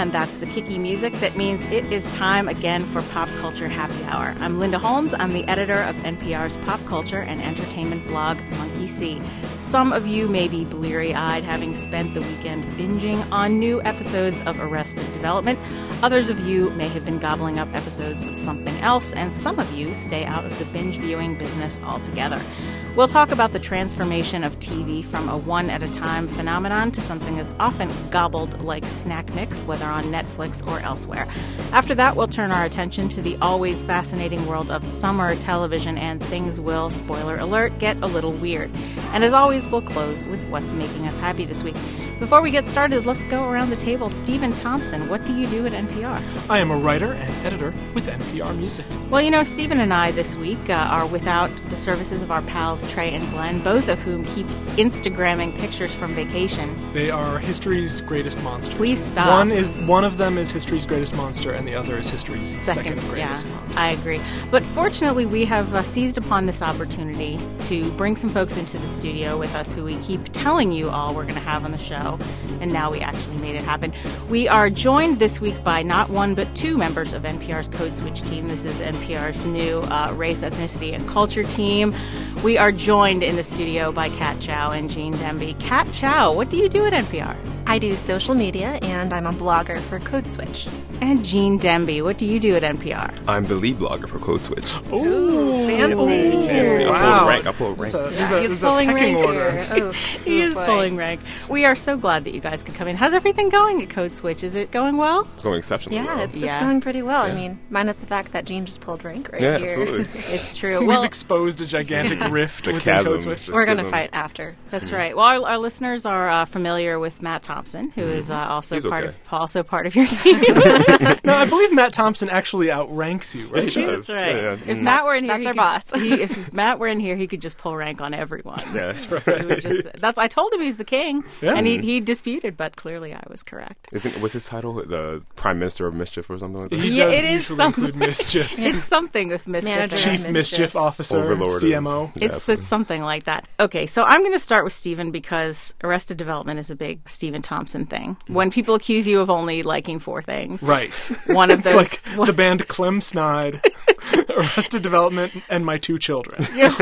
and that's the kicky music that means it is time again for Pop Culture Happy Hour. I'm Linda Holmes. I'm the editor of NPR's pop culture and entertainment blog, Monkey See. Some of you may be bleary-eyed, having spent the weekend binging on new episodes of Arrested Development. Others of you may have been gobbling up episodes of something else, and some of you stay out of the binge-viewing business altogether. We'll talk about the transformation of TV from a one-at-a-time phenomenon to something that's often gobbled like snack mix, whether on Netflix or elsewhere. After that, we'll turn our attention to the always fascinating world of summer television, and things will, spoiler alert, get a little weird. And as always, we'll close with what's making us happy this week. Before we get started, let's go around the table. Stephen Thompson, what do you do at NPR? I am a writer and editor with NPR Music. Well, you know, Stephen and I this week are without the services of our pals Trey and Glenn, both of whom keep Instagramming pictures from vacation. They are history's greatest monsters. Please stop. One of them is history's greatest monster, and the other is history's second greatest monster. I agree. But fortunately, we have seized upon this opportunity to bring some folks into the studio with us who we keep telling you all we're going to have on the show, and now we actually made it happen. We are joined this week by not one but two members of NPR's Code Switch team. This is NPR's new race, ethnicity, and culture team. We are joined in the studio by Kat Chow and Gene Demby. Kat Chow, what do you do at NPR? I do social media, and I'm a blogger for Code Switch. And Gene Demby, what do you do at NPR? I'm the lead blogger for Code Switch. Ooh, fancy. Fancy. I pulled rank. He's pulling rank here. Oh, he is pulling rank. We are so glad that you guys could come in. How's everything going at Code Switch? Is it going well? It's going exceptionally well. It's going pretty well. Yeah. I mean, minus the fact that Gene just pulled rank here. Absolutely. It's true. We've exposed a gigantic rift within Code Switch. We're going to fight after. That's right. Well, our listeners are familiar with Matt Thompson, who is also part of your team. No, I believe Matt Thompson actually outranks you, right? That's right. Yeah. If Matt were in here, that's our boss. If Matt were in here, he could just pull rank on everyone. Yeah, that's right. I told him he's the king, and he disputed, but clearly I was correct. Was his title the Prime Minister of Mischief or something like that? He does usually include mischief. It's something with mischief. Manager Chief Mischief Officer, Overlord, CMO. It's something like that. Okay, so I'm going to start with Stephen because Arrested Development is a big Stephen Thompson thing. When people accuse you of only liking four things. Right. One of those. It's like the band Clem Snide, Arrested Development, and my two children. No,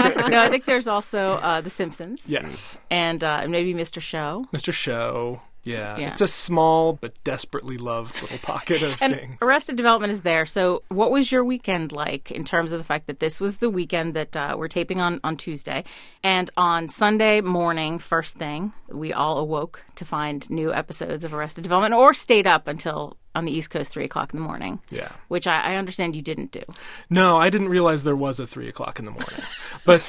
I think there's also The Simpsons. Yes. And maybe Mr. Show. Mr. Show. Yeah. It's a small but desperately loved little pocket of things. Arrested Development is there. So what was your weekend like in terms of the fact that this was the weekend that we're taping on Tuesday? And on Sunday morning, first thing, we all awoke to find new episodes of Arrested Development or stayed up until on the East Coast 3 o'clock in the morning. Yeah. Which I understand you didn't do. No, I didn't realize there was a 3 o'clock in the morning. But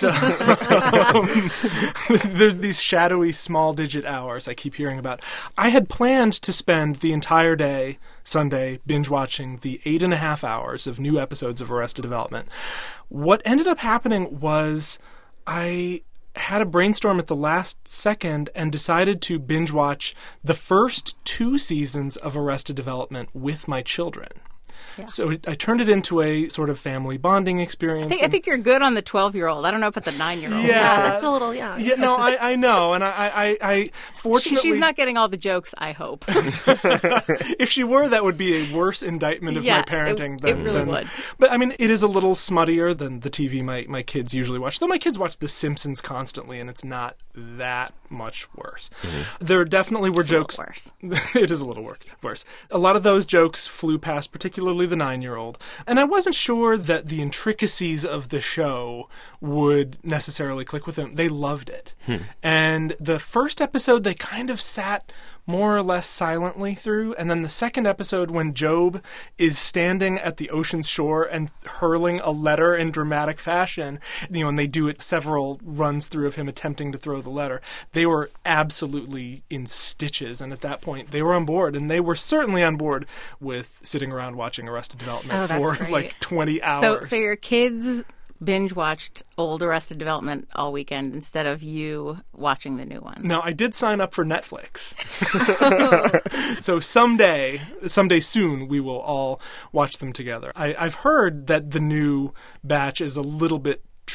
there's these shadowy small digit hours I keep hearing about. I had planned to spend the entire day, Sunday, binge watching the 8.5 hours of new episodes of Arrested Development. What ended up happening was I had a brainstorm at the last second and decided to binge watch the first 2 seasons of Arrested Development with my children. Yeah. So I turned it into a sort of family bonding experience. I think you're good on the 12-year-old. I don't know about the 9-year-old. Yeah, that's a little young. Yeah, no, I know, and I fortunately she's not getting all the jokes. I hope. If she were, that would be a worse indictment of my parenting. It really would. But I mean, it is a little smuttier than the TV my kids usually watch. Though my kids watch The Simpsons constantly, and it's not that much worse. Mm-hmm. There definitely were jokes. Worse. It is a little worse. A lot of those jokes flew past, particularly the 9-year-old. And I wasn't sure that the intricacies of the show would necessarily click with them. They loved it. And the first episode, they kind of sat more or less silently through. And then the second episode, when Job is standing at the ocean's shore and hurling a letter in dramatic fashion, and they do it several runs through of him attempting to throw the letter, they were absolutely in stitches. And at that point, they were on board. And they were certainly on board with sitting around watching Arrested Development for like 20 hours. So your kids binge watched old Arrested Development all weekend instead of you watching the new one. No, I did sign up for Netflix. So someday soon, we will all watch them together. I've heard that the new batch is a little bit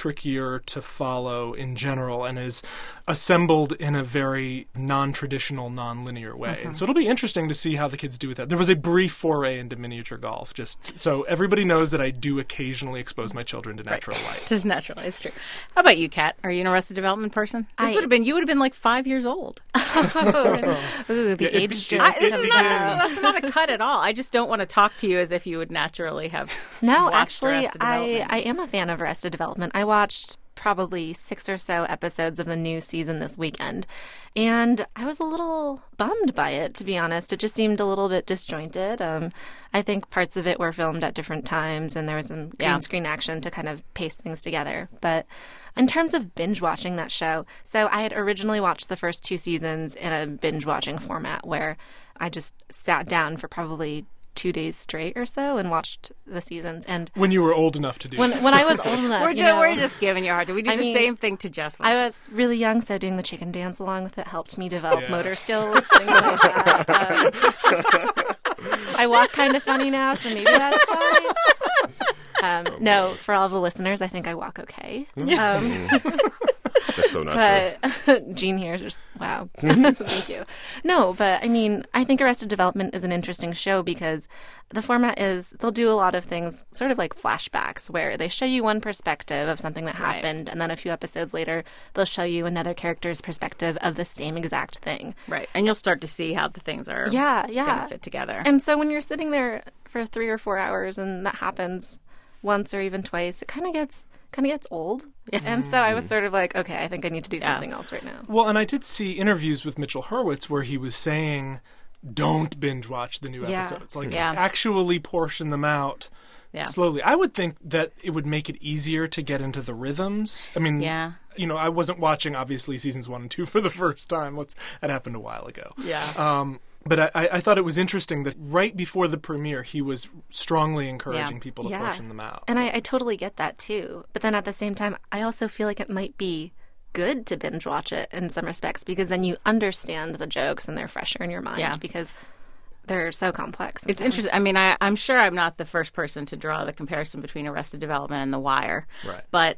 trickier to follow in general and is assembled in a very non-traditional, non-linear way. And so it'll be interesting to see how the kids do with that. There was a brief foray into miniature golf, just so everybody knows that I do occasionally expose my children to natural light. Just natural, it's true. How about you, Kat? Are you an Arrested Development person? You would have been like 5 years old. Ooh, the age joke. This is not a cut at all. I just don't want to talk to you as if you would naturally have. No, watched actually, Arrested Development. I am a fan of Arrested Development. I watched probably 6 or so episodes of the new season this weekend, and I was a little bummed by it, to be honest. It just seemed a little bit disjointed. I think parts of it were filmed at different times, and there was some green screen action to kind of paste things together. But in terms of binge watching that show, so I had originally watched the first 2 seasons in a binge watching format where I just sat down for probably 2 days straight or so and watched the seasons. And When you were old enough to do that. when I was old enough, we're just giving you a hard time. We do I the mean, same thing to Jess. I was really young, so doing the chicken dance along with it helped me develop motor skills, things like that. I walk kind of funny now, so maybe that's why. No, for all the listeners, I think I walk okay. That's so not true. But Jean here is just, wow. Thank you. No, but I mean, I think Arrested Development is an interesting show because the format is they'll do a lot of things sort of like flashbacks where they show you one perspective of something that happened, and then a few episodes later, they'll show you another character's perspective of the same exact thing. Right. And you'll start to see how the things are going to fit together. And so when you're sitting there for 3 or 4 hours and that happens once or even twice, it kind of gets old. And so I was sort of like, okay, I think I need to do something else right now. Well, and I did see interviews with Mitchell Hurwitz where he was saying, don't binge watch the new episodes. Like, actually portion them out slowly. I would think that it would make it easier to get into the rhythms. I mean, I wasn't watching, obviously, seasons 1 and 2 for the first time. That happened a while ago. Yeah. But I thought it was interesting that right before the premiere, he was strongly encouraging people to portion them out. And I totally get that, too. But then at the same time, I also feel like it might be good to binge watch it in some respects because then you understand the jokes and they're fresher in your mind because they're so complex. It's interesting. I mean, I'm sure I'm not the first person to draw the comparison between Arrested Development and The Wire. Right. But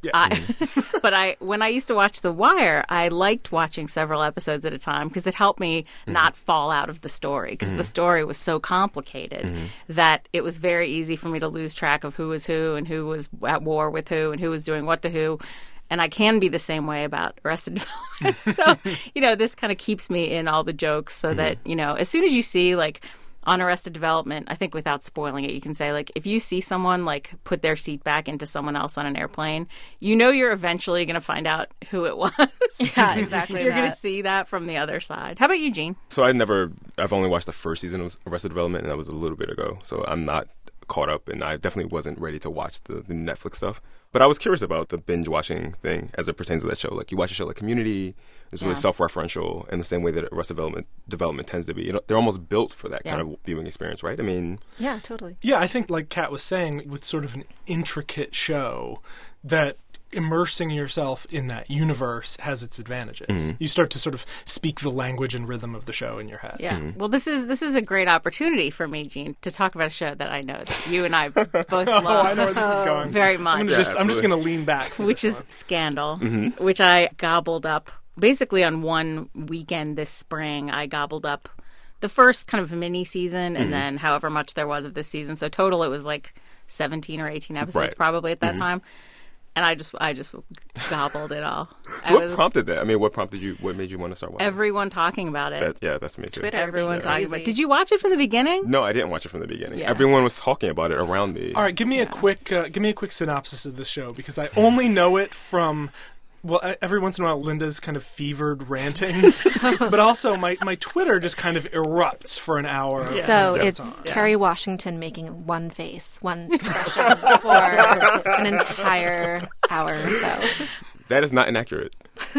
when I used to watch The Wire, I liked watching several episodes at a time because it helped me not fall out of the story because the story was so complicated that it was very easy for me to lose track of who was who and who was at war with who and who was doing what to who. And I can be the same way about Arrested Development. So, this kind of keeps me in all the jokes so that, as soon as you see, like, on Arrested Development, I think without spoiling it, you can say, like, if you see someone, like, put their seat back into someone else on an airplane, you're eventually going to find out who it was. Yeah, exactly. You're going to see that from the other side. How about you, Jean? So I've only watched the first season of Arrested Development, and that was a little bit ago. So I'm not caught up, and I definitely wasn't ready to watch the Netflix stuff. But I was curious about the binge watching thing as it pertains to that show. Like, you watch a show like Community, it's really self-referential in the same way that Arrested Development tends to be. They're almost built for that kind of viewing experience, right? I mean... Yeah, totally. Yeah, I think, like Kat was saying, with sort of an intricate show, that immersing yourself in that universe has its advantages. You start to sort of speak the language and rhythm of the show in your head. Yeah. Well, this is a great opportunity for me, Jean, to talk about a show that I know that you and I both love. I know where this is going. Very much. I'm just going to lean back. Which is Scandal, which I gobbled up basically on one weekend this spring. I gobbled up the first kind of mini season and then however much there was of this season. So total it was like 17 or 18 episodes probably at that time. And I just gobbled it all. So what prompted that? I mean, what made you want to start watching? Everyone talking about it. That's me too. Twitter, everyone talking about it. Did you watch it from the beginning? No, I didn't watch it from the beginning. Yeah. Everyone was talking about it around me. All right, give me a quick synopsis of this show because I only know it from. Well, every once in a while, Linda's kind of fevered rantings, but also my Twitter just kind of erupts for an hour. Yeah. So it's Kerry Washington making one face, one expression for an entire hour or so. That is not inaccurate.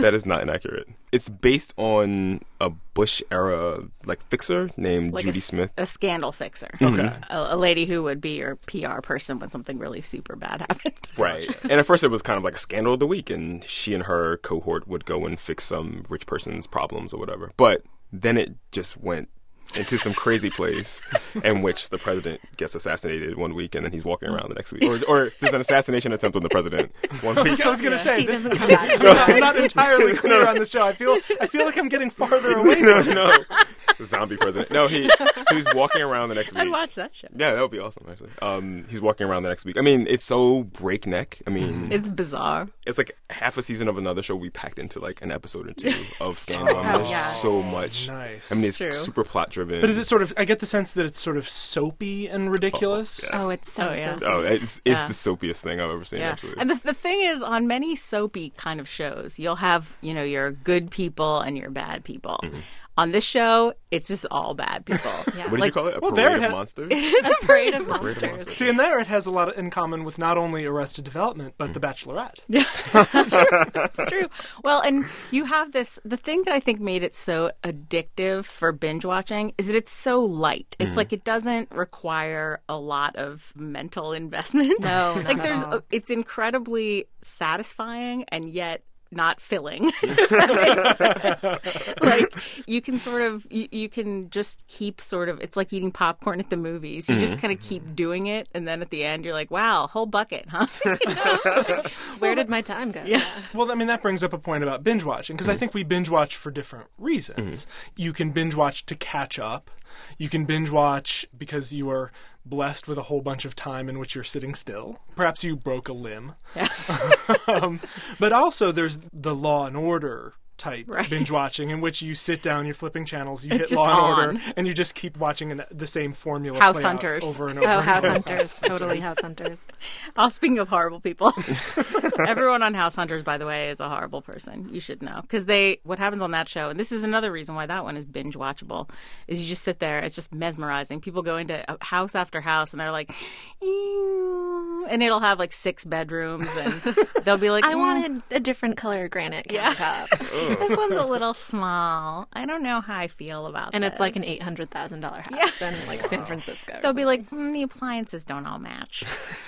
It's based on a Bush-era, fixer named like Judy Smith. A scandal fixer. Okay. A lady who would be your PR person when something really super bad happened. Right. And at first it was kind of like a scandal of the week, and she and her cohort would go and fix some rich person's problems or whatever. But then it just went into some crazy place in which the president gets assassinated one week and then he's walking around the next week. Or there's an assassination attempt on the president one week. I was going to say, He this, doesn't come back. I'm not entirely clear on this show. I feel like I'm getting farther away. No. The zombie president. No, so he's walking around the next week. I'd watch that show. Yeah, that would be awesome, actually. He's walking around the next week. I mean, it's so breakneck. I mean, It's bizarre. it's like half a season of another show we packed into like an episode or two of stand-up. Oh, There's yeah. so much. Nice. I mean, it's True. super plot-driven. But is it sort of, I get the sense that it's sort of soapy and ridiculous. yeah. Oh, it's so Oh, yeah. so Oh, it's Yeah. the soapiest thing I've ever seen, Yeah. absolutely. And the thing is, on many soapy kind of shows, you'll have, your good people and your bad people. On this show, it's just all bad people. Yeah. What did you call it? A well, parade there it of had- monsters? a parade of Parade of monsters. monsters. See, and there it has a lot in common with not only Arrested Development, but The Bachelorette. It's true. Well, and you have this. The thing that I think made it so addictive for binge watching is that it's so light. It's like it doesn't require a lot of mental investment. No, not like at all. it's incredibly satisfying and yet not filling. If that makes sense. Like you can sort of you can just keep sort of, it's like eating popcorn at the movies. You just kind of keep doing it, and then at the end you're like, wow, whole bucket, huh? Where did my time go? Yeah. Well, I mean, that brings up a point about binge watching, because I think we binge watch for different reasons. You can binge watch to catch up. You can binge watch because you are blessed with a whole bunch of time in which you're sitting still. Perhaps you broke a limb. But also there's the Law and Order type Right. binge watching, in which you sit down, you're flipping channels, you It's hit just Law and Order, on. and you just keep watching the same formula House play out Hunters. over and over Oh, and House over. Hunters. Totally House Hunters. Oh, speaking of horrible people, everyone on House Hunters, by the way, is a horrible person. You should know. Because what happens on that show, and this is another reason why that one is binge watchable, is you just sit there. It's just mesmerizing. People go into house after house, and they're like, "Ew," and it'll have like 6 bedrooms, and they'll be like, I wanted a different color granite countertop. This one's a little small. I don't know how I feel about And this. it's like an $800,000 house in like San Francisco. or They'll be something. like, the appliances don't all match.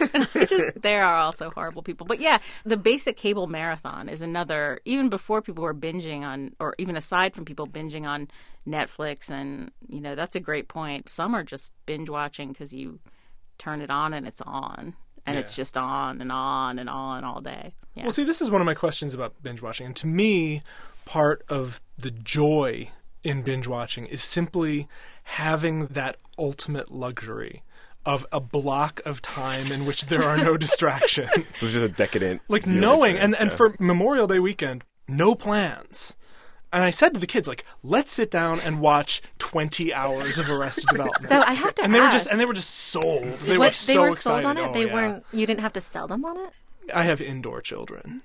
They are also horrible people. But yeah, the basic cable marathon is another, even before people were binging on, or even aside from people binging on Netflix, and, that's a great point. Some are just binge watching because you turn it on and it's on. And it's just on and on and on all day. Yeah. Well, see, this is one of my questions about binge watching. And to me, part of the joy in binge watching is simply having that ultimate luxury of a block of time in which there are no distractions. So it's just a decadent. Like viewing knowing, experience, and yeah. for Memorial Day weekend, no plans. And I said to the kids, like, let's sit down and watch 20 hours of Arrested Development. So I have to and ask. they were just sold. They What, were so they were excited. sold on it? Oh, They yeah. weren't. You didn't have to sell them on it? I have indoor children.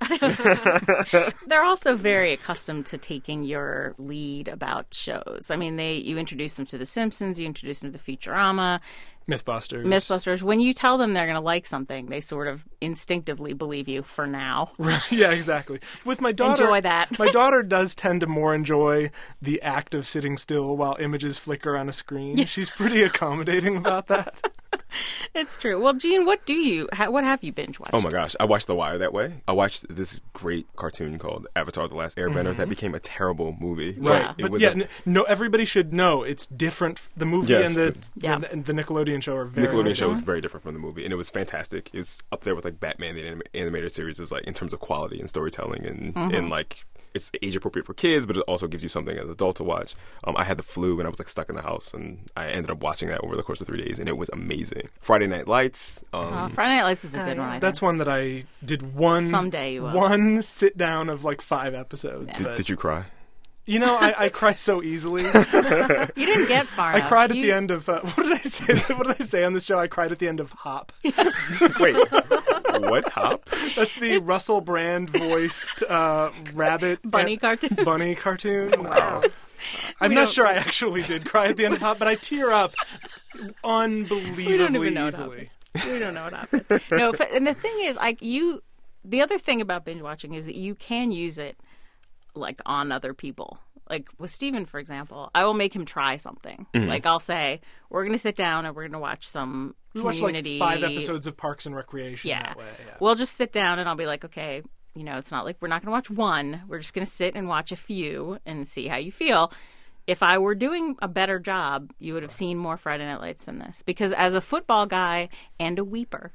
They're also very accustomed to taking your lead about shows. I mean, you introduce them to The Simpsons, you introduce them to Futurama, Mythbusters. When you tell them they're going to like something, they sort of instinctively believe you for now. Yeah, exactly. With my daughter, Enjoy that. My daughter does tend to more enjoy the act of sitting still while images flicker on a screen. She's pretty accommodating about that. It's true. Well, Gene, what have you binge watched? Oh my gosh, I watched The Wire that way. I watched this great cartoon called Avatar: The Last Airbender that became a terrible movie. Right. It But was yeah, a- no, everybody should know it's different. The movie Yes, and Yeah. the Nickelodeon show are very Nickelodeon show different. was very different from the movie, and it was fantastic. It's up there with like Batman, the animated series, is like in terms of quality and storytelling, and like it's age appropriate for kids, but it also gives you something as an adult to watch. I had the flu and I was like stuck in the house, and I ended up watching that over the course of 3 days, and it was amazing. Friday Night Lights. Friday Night Lights is a good one, I think. That's one that I did Someday you will. one sit down of like 5 episodes. But, Did you cry? You know, I cry so easily. You didn't get far I enough. cried at the end of what did I say? What did I say on this show? I cried at the end of Hop. Wait, what's Hop? That's the Russell Brand voiced rabbit Bunny cartoon. Bunny cartoon. Wow. I'm We not don't- sure I actually did cry at the end of Hop, but I tear up unbelievably We don't even know what easily. happens. We don't know what happens. No, and the thing is, the other thing about binge watching is that you can use it like on other people. Like with Steven, for example, I will make him try something. Like I'll say, we're going to sit down and we're going to watch some We watched community. like 5 episodes of Parks and Recreation Yeah. that way. Yeah. We'll just sit down and I'll be like, okay, it's not like we're not going to watch one. We're just going to sit and watch a few and see how you feel. if I were doing a better job, you would have seen more Friday Night Lights than this. Because as a football guy and a weeper,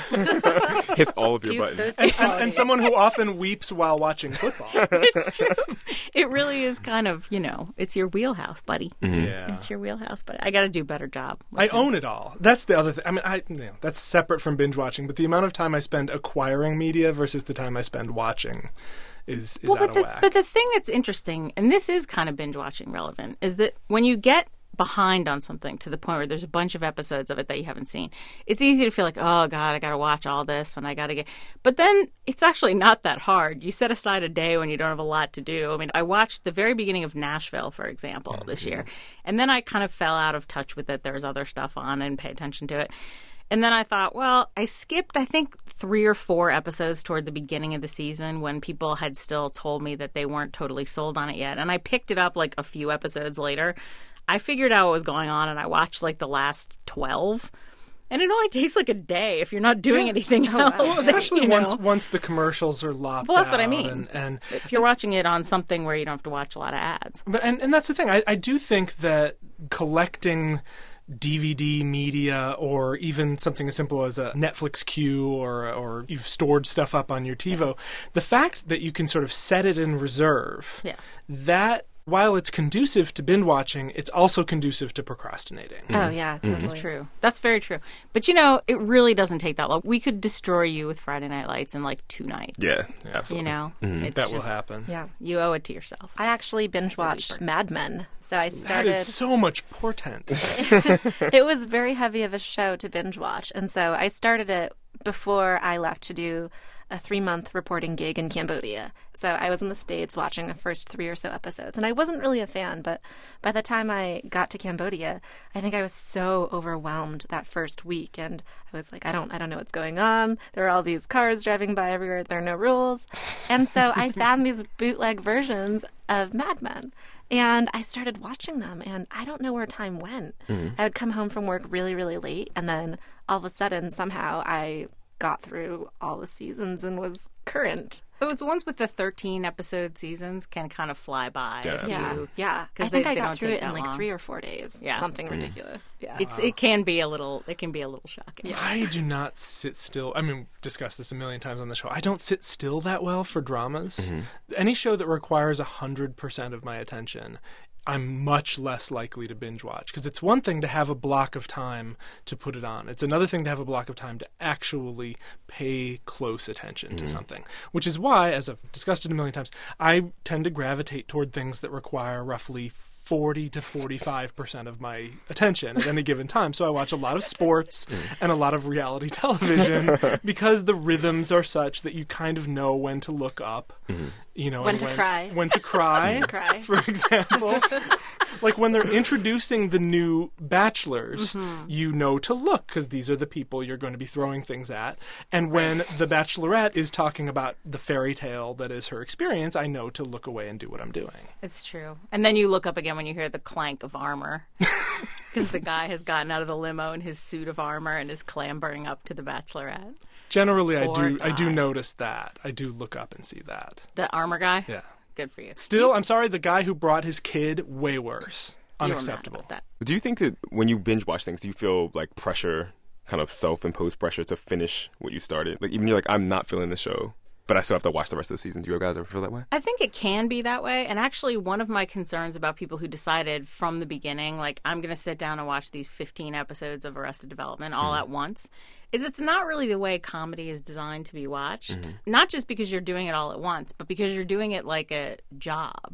Hits all of your buttons. And someone who often weeps while watching football. it's true. It really is kind of, it's your wheelhouse, buddy. Yeah. It's your wheelhouse, buddy. I got to do a better job. I own it all. That's the other thing. I mean, that's separate from binge watching, but the amount of time I spend acquiring media versus the time I spend watching is out of whack. But the thing that's interesting, and this is kind of binge watching relevant, is that when you get behind on something to the point where there's a bunch of episodes of it that you haven't seen, it's easy to feel like, oh God, I got to watch all this and I got to get. But then it's actually not that hard. You set aside a day when you don't have a lot to do. I mean, I watched the very beginning of Nashville, for example, this year, and then I kind of fell out of touch with it. There was other stuff on and pay attention to it. And then I thought, well, I skipped, I think, 3 or 4 episodes toward the beginning of the season when people had still told me that they weren't totally sold on it yet. And I picked it up like a few episodes later. I figured out what was going on, and I watched like the last 12. And it only takes like a day if you're not doing anything else. Well, especially once the commercials are lopped out. Well, that's what I mean. And if you're watching it on something where you don't have to watch a lot of ads. But and that's the thing. I do think that collecting DVD media, or even something as simple as a Netflix queue, or you've stored stuff up on your TiVo, the fact that you can sort of set it in reserve, that while it's conducive to binge watching, it's also conducive to procrastinating. Oh, yeah, totally. That's true. That's very true. But, it really doesn't take that long. We could destroy you with Friday Night Lights in like 2 nights. Yeah, absolutely. It's That will just, happen. Yeah. you owe it to yourself. I actually binge watched Mad Men. So I That started. is so much portent. It was very heavy of a show to binge watch. And so I started it before I left to do a 3-month reporting gig in Cambodia. So I was in the States watching the first 3 or so episodes. And I wasn't really a fan, but by the time I got to Cambodia, I think I was so overwhelmed that first week. And I was like, I don't know what's going on. There are all these cars driving by everywhere. There are no rules. And so I found these bootleg versions of Mad Men. And I started watching them, and I don't know where time went. I would come home from work really, really late, and then all of a sudden, somehow, I got through all the seasons and was current. Those ones with the 13-episode seasons can kind of fly by. Yeah. Yeah. 'Cause I think they I got don't through take it in that like long. 3 or 4 days. Yeah. Something ridiculous. Yeah. It can be a little shocking. I do not sit still. I mean, we've discussed this a million times on the show. I don't sit still that well for dramas. Any show that requires 100% of my attention, I'm much less likely to binge watch, because it's one thing to have a block of time to put it on. It's another thing to have a block of time to actually pay close attention to something, which is why, as I've discussed it a million times, I tend to gravitate toward things that require roughly 40 to 45% of my attention at any given time. So I watch a lot of sports and a lot of reality television because the rhythms are such that you kind of know when to look up, When to cry. When to cry, Cry. for example. Like when they're introducing the new bachelors, you know to look, because these are the people you're going to be throwing things at. And when the bachelorette is talking about the fairy tale that is her experience, I know to look away and do what I'm doing. It's true. And then you look up again when you hear the clank of armor. Because the guy has gotten out of the limo in his suit of armor and is clambering up to the bachelorette. Generally, Poor I do guy. notice that. I do look up and see that. The armor guy? Yeah. Good for you. Still, I'm sorry, the guy who brought his kid, way worse. You were mad Unacceptable. about that. Do you think that when you binge watch things, do you feel like pressure, kind of self-imposed pressure to finish what you started? Like even you're like, I'm not feeling the show, but I still have to watch the rest of the season. Do you guys ever feel that way? I think it can be that way. And actually, one of my concerns about people who decided from the beginning, like, I'm going to sit down and watch these 15 episodes of Arrested Development all at once, is it's not really the way comedy is designed to be watched. Not just because you're doing it all at once, but because you're doing it like a job.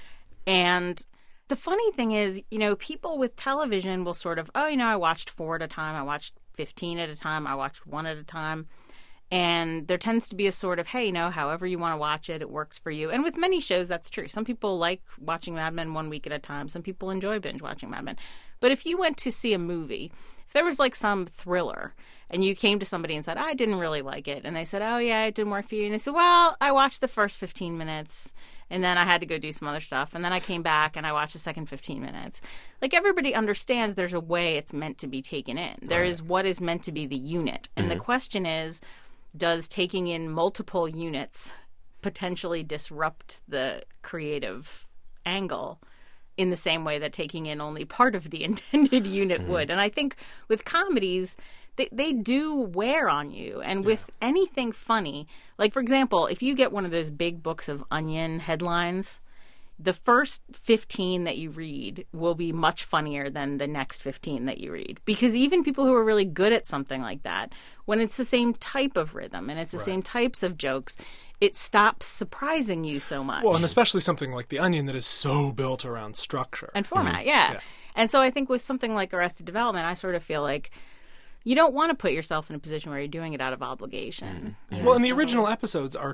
And the funny thing is, people with television will sort of, I watched 4 at a time, I watched 15 at a time, I watched 1 at a time. And there tends to be a sort of, hey, however you want to watch it, it works for you. And with many shows, that's true. Some people like watching Mad Men 1 week at a time. Some people enjoy binge watching Mad Men. But if you went to see a movie, if there was like some thriller and you came to somebody and said, I didn't really like it, and they said, oh, yeah, it didn't work for you. And they said, well, I watched the first 15 minutes and then I had to go do some other stuff. And then I came back and I watched the second 15 minutes. Like, everybody understands there's a way it's meant to be taken in. There is what is meant to be the unit. And the question is, does taking in multiple units potentially disrupt the creative angle in the same way that taking in only part of the intended unit would. And I think with comedies, they do wear on you. And with anything funny, like, for example, if you get one of those big books of Onion headlines, the first 15 that you read will be much funnier than the next 15 that you read. Because even people who are really good at something like that, when it's the same type of rhythm and it's the same types of jokes, it stops surprising you so much. Well, and especially something like The Onion that is so built around structure. And format, yeah. And so I think with something like Arrested Development, I sort of feel like you don't want to put yourself in a position where you're doing it out of obligation. Yeah, Well, and the original episodes are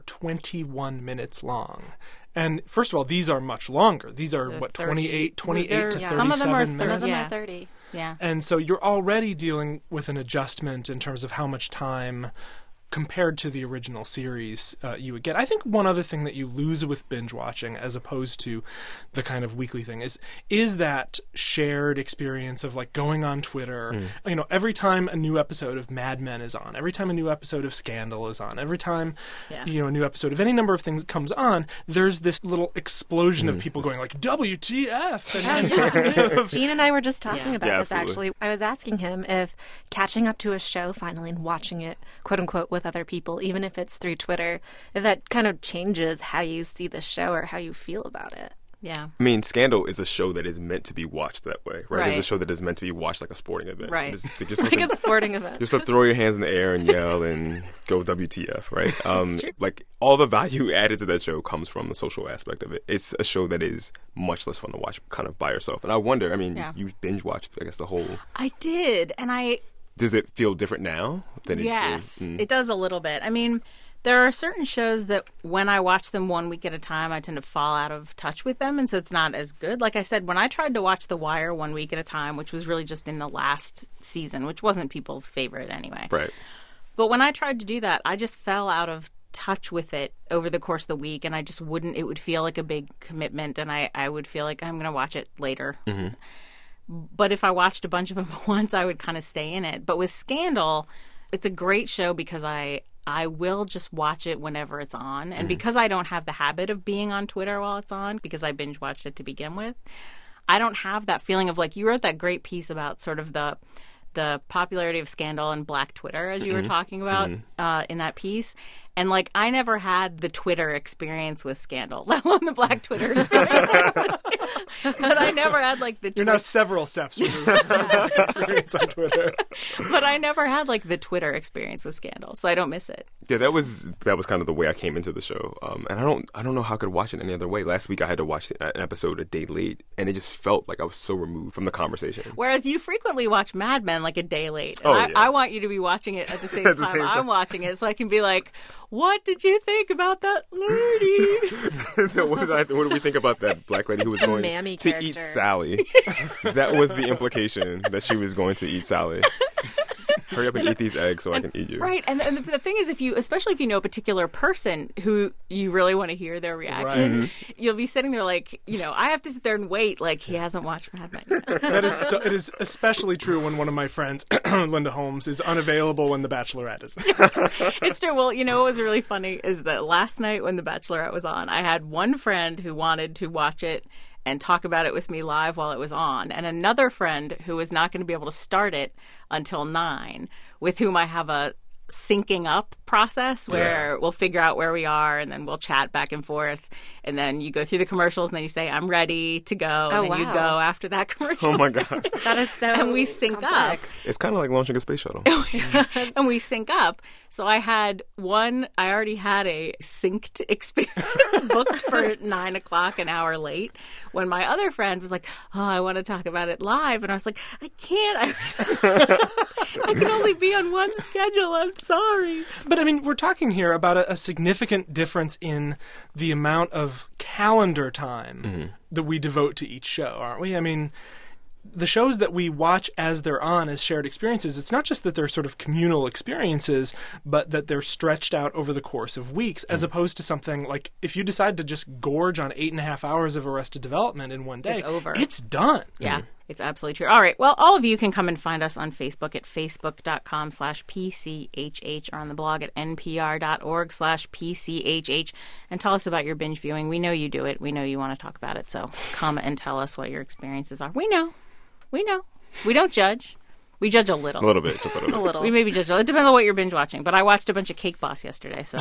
21 minutes long. And first of all, these are much longer. These are, 28 to 37 Some of them are minutes. Some of them Yeah. are 30. Yeah. And so you're already dealing with an adjustment in terms of how much time compared to the original series you would get. I think one other thing that you lose with binge watching as opposed to the kind of weekly thing is that shared experience of like going on Twitter. You know, every time a new episode of Mad Men is on, every time a new episode of Scandal is on, every time you know a new episode of any number of things comes on, there's this little explosion of people going like WTF and Gene and I were just talking about Yeah, this, absolutely. actually. I was asking him if catching up to a show finally and watching it, quote unquote, with other people, even if it's through Twitter, if that kind of changes how you see the show or how you feel about it. Yeah. I mean, Scandal is a show that is meant to be watched that way, right? It's a Right. show that is meant to be watched like a sporting event. Right. They're just Like a sporting event. just to throw your hands in the air and yell and go WTF, right? true. Like all the value added to that show comes from the social aspect of it. It's a show that is much less fun to watch kind of by yourself. And I wonder, I mean, you binge watched, I guess, the whole... I did. And Does it feel different now than it did? yes, it does a little bit. I mean, there are certain shows that when I watch them 1 week at a time, I tend to fall out of touch with them, and so it's not as good. Like I said, when I tried to watch The Wire 1 week at a time, which was really just in the last season, which wasn't people's favorite anyway. Right. But when I tried to do that, I just fell out of touch with it over the course of the week, and I just wouldn't. It would feel like a big commitment, and I would feel like I'm going to watch it later. But if I watched a bunch of them at once, I would kind of stay in it. But with Scandal, it's a great show because I will just watch it whenever it's on. And because I don't have the habit of being on Twitter while it's on, because I binge watched it to begin with, I don't have that feeling of like, you wrote that great piece about sort of the popularity of Scandal and Black Twitter, as you were talking about in that piece. And, like, I never had the Twitter experience with Scandal, let alone the Black Twitter experience. But I never had, like, the You're now several steps removed from the experience on Twitter. But I never had, like, the Twitter experience with Scandal, so I don't miss it. Yeah, that was kind of the way I came into the show, and I don't know how I could watch it any other way. Last week I had to watch an episode a day late, and it just felt like I was so removed from the conversation. Whereas you frequently watch Mad Men, like, a day late. Oh, And yeah. I want you to be watching it at the same At the time same time. I'm watching it, so I can be like, what did you think about that lady? What do we think about that black lady who was going Mammy to character. eat Sally? That was the implication, that she was going to eat Sally. Hurry up and eat these eggs so I can eat you. Right, and the thing is, especially if you know a particular person who you really want to hear their reaction, you'll be sitting there like, I have to sit there and wait, like he hasn't watched Mad Men yet. It is especially true when one of my friends, Linda Holmes, is unavailable when The Bachelorette is. It's true. Well, what was really funny is that last night when The Bachelorette was on, I had one friend who wanted to watch it and talk about it with me live while it was on, and another friend who was not going to be able to start it until 9, with whom I have a syncing up process where we'll figure out where we are and then we'll chat back and forth, and then you go through the commercials and then you say I'm ready to go, and then you wow. go after that commercial. Oh my gosh. That is so And we sync complex. It's kind of like launching a space shuttle. And we sync up. So I already had a synced experience booked for 9 o'clock, an hour late, when my other friend was like, oh, I want to talk about it live. And I was like, I can't. I can only be on one schedule. I'm sorry. But, I mean, we're talking here about a significant difference in the amount of calendar time that we devote to each show, aren't we? I mean, the shows that we watch as they're on as shared experiences, it's not just that they're sort of communal experiences, but that they're stretched out over the course of weeks, as opposed to something like if you decide to just gorge on 8.5 hours of Arrested Development in one day, It's over. It's done. Yeah. It's absolutely true. All right. Well, all of you can come and find us on Facebook at facebook.com/PCHH or on the blog at npr.org/PCHH and tell us about your binge viewing. We know you do it. We know you want to talk about it. So come and tell us what your experiences are. We know. We don't judge. We judge a little. A little bit, just a little bit. A little. We maybe judge a little. It depends on what you're binge watching. But I watched a bunch of Cake Boss yesterday, so.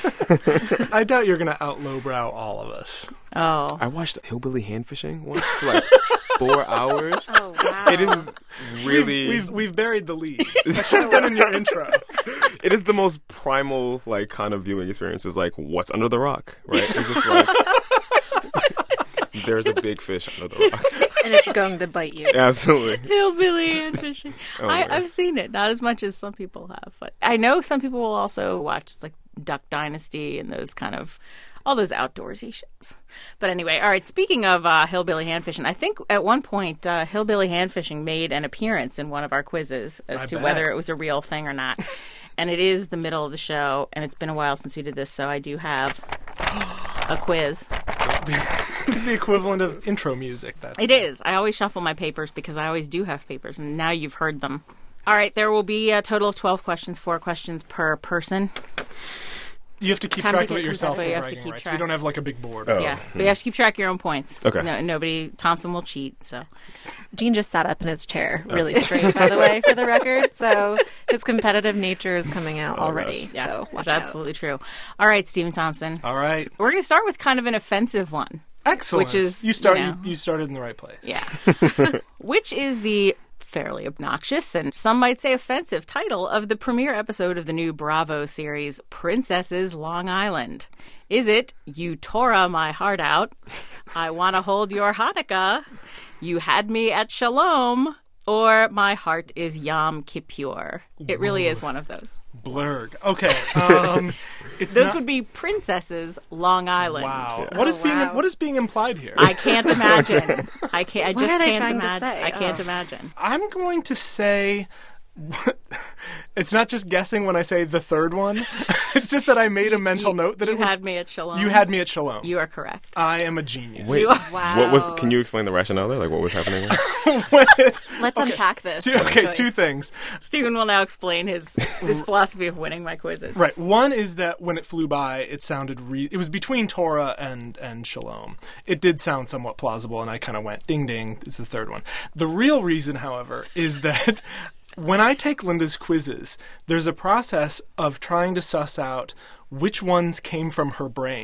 I doubt you're going to out lowbrow all of us. Oh. I watched Hillbilly Hand Fishing once for like 4 hours. Oh, wow. It is really... We've buried the lead. That should have been in your intro. It is the most primal, like, kind of viewing experience. Is like, what's under the rock, right? It's just like... there's a big fish under the rock. And it's going to bite you. Absolutely. Hillbilly hand fishing. man. I've seen it, not as much as some people have, but I know some people will also watch like Duck Dynasty and those kind of all those outdoorsy shows. But anyway, all right. Speaking of hillbilly hand fishing, I think at one point hillbilly hand fishing made an appearance in one of our quizzes as to whether it was a real thing or not. And it is the middle of the show, and it's been a while since we did this, so I do have a quiz. The equivalent of intro music. It is. I always shuffle my papers because I always do have papers, and now you've heard them. All right, there will be a total of 12 questions, 4 questions per person. You have to keep Time to track of get it yourself for competitive. You have to bragging keep rights. track. We don't have like a big board. Oh. Yeah, but you have to keep track of your own points. Okay. No, nobody, Thompson will cheat, so. Gene just sat up in his chair really straight, by the way, for the record. So his competitive nature is coming out already. Yeah, So watch that's out. absolutely true. All right, Stephen Thompson. All right. We're going to start with kind of an offensive one. Excellent. Which is, you you started in the right place. Yeah. Which is the fairly obnoxious and some might say offensive title of the premiere episode of the new Bravo series, Princesses Long Island. Is it You Tore My Heart Out, I Want to Hold Your Hanukkah, You Had Me at Shalom, or My Heart is Yom Kippur? It really is one of those. Blurg. Okay. It's Those not- would be Princesses Long Island. Wow. Yes. What is being implied here? I can't imagine. I What just are they can't trying to imagine. say? I can't Oh. imagine. I'm going to say it's not just guessing when I say the third one. It's just that I made a mental note that you it was had me at Shalom. you had me at Shalom. You are correct. I am a genius. Wait, Wow. what was? Can you explain the rationale there? Like, what was happening? Let's unpack this. Two things. Stephen will now explain his philosophy of winning my quizzes. Right. One is that when it flew by, it sounded it was between Torah and Shalom. It did sound somewhat plausible, and I kind of went ding ding. It's the third one. The real reason, however, is that when I take Linda's quizzes, there's a process of trying to suss out which ones came from her brain.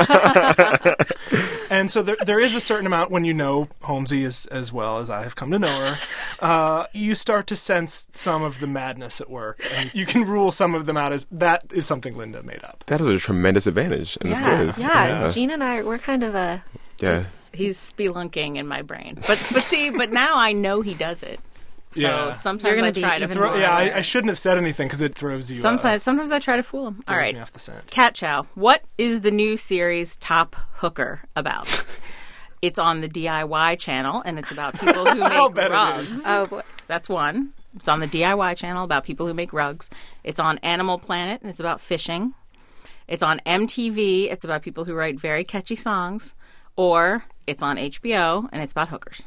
And so there is a certain amount, when you know Holmesy as well as I have come to know her, you start to sense some of the madness at work. And you can rule some of them out as that is something Linda made up. That is a tremendous advantage in this Yeah, quiz. yeah. Gene and I, we're kind of a... Yeah. He's spelunking in my brain. But now I know he does it. So Yeah. sometimes You're gonna I be try to even fool more him. Yeah, aware. I shouldn't have said anything because it throws you. Sometimes I try to fool him. All throws right. me off the scent. Cat Chow. What is the new series Top Hooker about? It's on the DIY channel, and it's about people who I'll make bet it rugs. is. Oh, boy. That's one. It's on the DIY channel about people who make rugs. It's on Animal Planet, and it's about fishing. It's on MTV. It's about people who write very catchy songs. Or it's on HBO, and it's about hookers.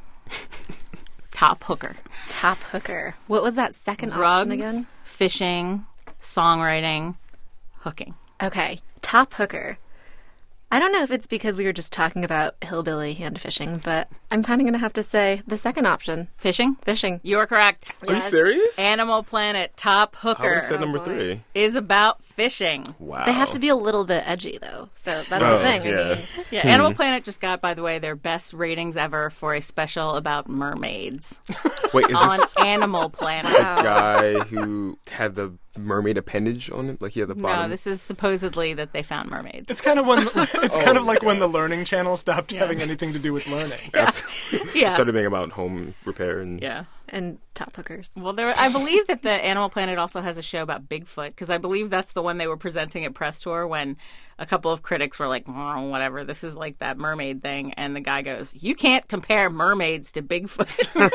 Top Hooker. Top Hooker. What was that second option Rugs, again? fishing, songwriting, hooking. Okay. Top Hooker. I don't know if it's because we were just talking about hillbilly hand fishing, but I'm kind of going to have to say the second option. Fishing? Fishing. You're correct. Are you serious? Animal Planet Top I would Hooker have said number boy. 3. is about fishing. Wow. They have to be a little bit edgy, though. So that's Oh, the thing. yeah. I mean, Yeah, Animal Planet just got, by the way, their best ratings ever for a special about mermaids Wait, is on this Animal Planet. a guy who had the mermaid appendage on him? Like he had the bottom? No, this is supposedly that they found mermaids. It's kind of when it's kind of like when God. the Learning Channel stopped having anything to do with learning. Absolutely. Yeah. It started being about home repair and Yeah. and top hookers. Well, I believe that the Animal Planet also has a show about Bigfoot, because I believe that's the one they were presenting at Press Tour when a couple of critics were like, oh, whatever, this is like that mermaid thing. And the guy goes, you can't compare mermaids to Bigfoot.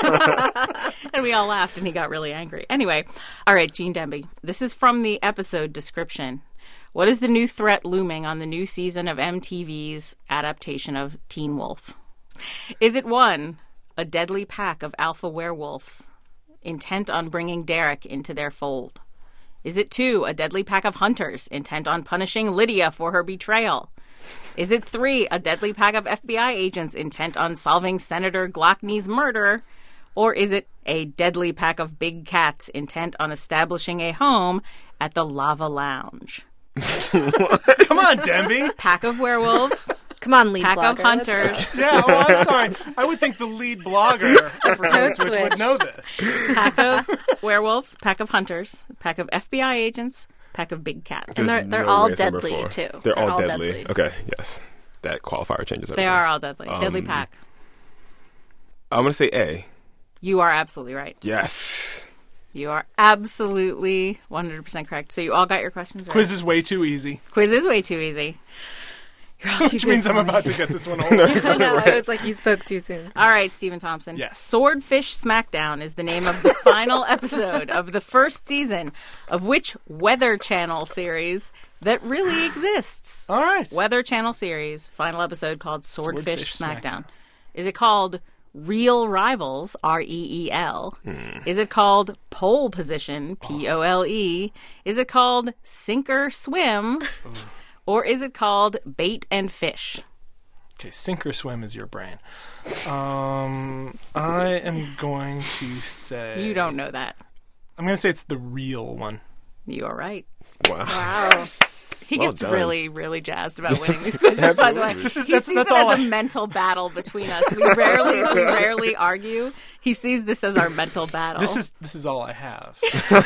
And we all laughed, and he got really angry. Anyway, all right, Gene Demby. This is from the episode description. What is the new threat looming on the new season of MTV's adaptation of Teen Wolf? Is it 1, a deadly pack of alpha werewolves intent on bringing Derek into their fold? Is it 2, a deadly pack of hunters intent on punishing Lydia for her betrayal? Is it 3, a deadly pack of FBI agents intent on solving Senator Glockney's murder? Or is it a deadly pack of big cats intent on establishing a home at the Lava Lounge? Come on, Demby. Pack of werewolves, Come on, lead pack blogger. of hunters, Yeah, oh, I'm sorry. I would think the lead blogger for Code Switch Switch. would know this. pack of werewolves, pack of hunters, pack of FBI agents, pack of big cats. And There's they're no all way it's number deadly, 4. too. They're all deadly. Okay, yes. That qualifier changes They everything. are all deadly. Deadly pack. I'm going to say A. You are absolutely right. Yes. You are absolutely 100% correct. So you all got your questions right. Quiz is way too easy, Quiz is way too easy. You're all too which good means for I'm me. about to get this one all I know. I was like, you spoke too soon. All right, Stephen Thompson. Yes. Swordfish Smackdown is the name of the final episode of the first season of which Weather Channel series that really exists? All right. Weather Channel series, final episode called Swordfish, Swordfish Smackdown. Smackdown. Is it called Real Rivals, REEL? Is it called Pole Position, POLE? Is it called Sink or Swim? Or is it called Bait and Fish? Okay, sink or swim is your brain. I am going to say... You don't know that. I'm going to say it's the real one. You are right. Wow. Wow. He Well gets done. really, really jazzed about winning these quizzes, by the way. Absolutely. He sees that's it all as I- a mental battle between us. We rarely argue. He sees this as our mental battle. This is all I have.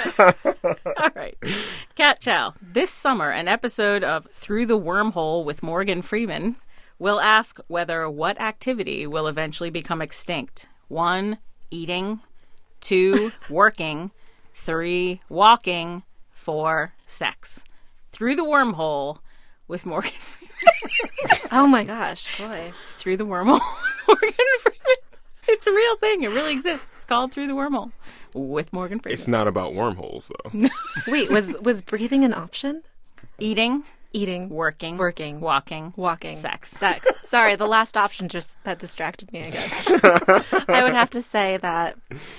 All right. Cat Chow. This summer, an episode of Through the Wormhole with Morgan Freeman will ask whether what activity will eventually become extinct. 1, eating. 2, working. 3, walking. 4, sex. Through the Wormhole with Morgan Freeman. Oh my gosh, boy. Through the Wormhole with Morgan Freeman. It's a real thing. It really exists. It's called Through the Wormhole with Morgan Freeman. It's not about wormholes, though. Wait, was breathing an option? Eating, Eating, working, walking, walking, sex. sex. Sorry, the last option just that distracted me. I guess I would have to say that.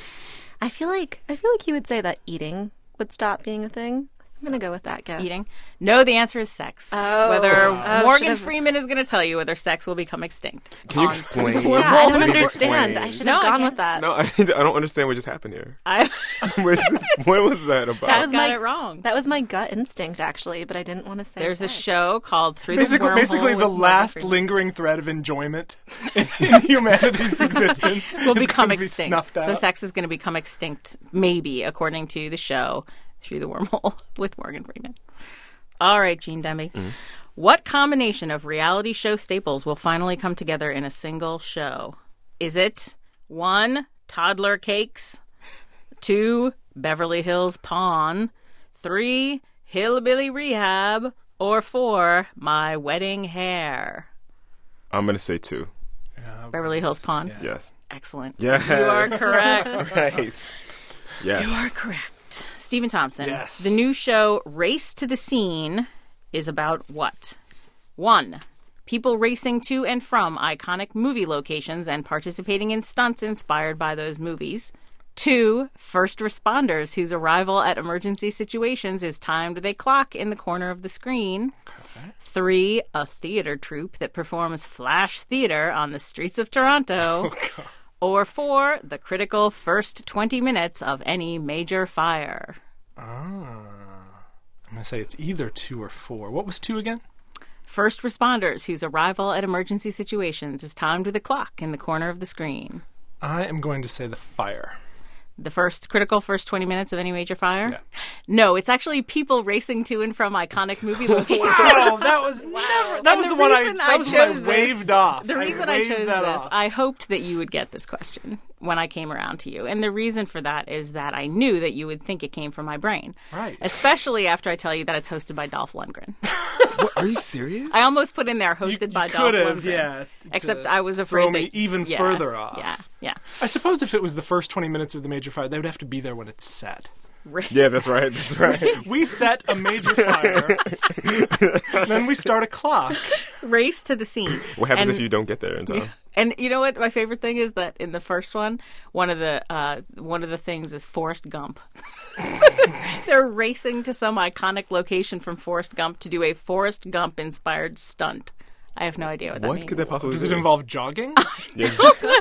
I feel like he would say that eating would stop being a thing. I'm gonna go with that guess. Eating. No, the answer is sex. Oh. Whether Morgan should've- Freeman is going to tell you whether sex will become extinct. Can you explain? Yeah, I don't Please understand. explain. I should No, have I gone can't. with that. No, I don't understand what just happened here. I What was that about? Kat was got my- it wrong. That was my gut instinct, actually, but I didn't want to say. There's a sex. show called Through the Wormhole Basically, with the Morgan last Freeman. lingering thread of enjoyment in humanity's existence will is become gonna be extinct. snuffed out. So sex is going to become extinct, maybe, according to the show Through the Wormhole with Morgan Freeman. All right, Gene Demby. What combination of reality show staples will finally come together in a single show? Is it 1, toddler cakes, 2, Beverly Hills Pawn, 3, Hillbilly Rehab, or 4, My Wedding Hair? I'm going to say 2. Beverly Hills Pawn. Yes. Excellent. Yes. You are correct. Right. Yes. Correct. Stephen Thompson. Yes. The new show Race to the Scene is about what? 1, people racing to and from iconic movie locations and participating in stunts inspired by those movies. 2, first responders whose arrival at emergency situations is timed with a clock in the corner of the screen. 3, a theater troupe that performs flash theater on the streets of Toronto. Or 4, the critical first 20 minutes of any major fire. I'm going to say it's either 2 or 4. What was 2 again? First responders whose arrival at emergency situations is timed with a clock in the corner of the screen. I am going to say the fire. The critical first 20 minutes of any major fire? Yeah. No, it's actually people racing to and from iconic movie locations. Oh, that was never. That was the one reason I chose this- waved off. The reason I waved chose that this, off. I hoped that you would get this question when I came around to you. And the reason for that is that I knew that you would think it came from my brain. Right. Especially after I tell you that it's hosted by Dolph Lundgren. What, are you serious? I almost put in there hosted by Dolph could have, Lundgren. yeah. Except to I was afraid throw me that, even yeah, further off. Yeah. I suppose if it was the first 20 minutes of the major fire, they would have to be there when it's set. Yeah, that's right. That's right. We set a major fire, then we start a clock. Race to the scene. What happens And- if you don't get there in time? And you know what? My favorite thing is that in the first one, one of the things is Forrest Gump. They're racing to some iconic location from Forrest Gump to do a Forrest Gump inspired stunt. I have no idea what that means. What could that possibly Does be? it involve jogging? Yes.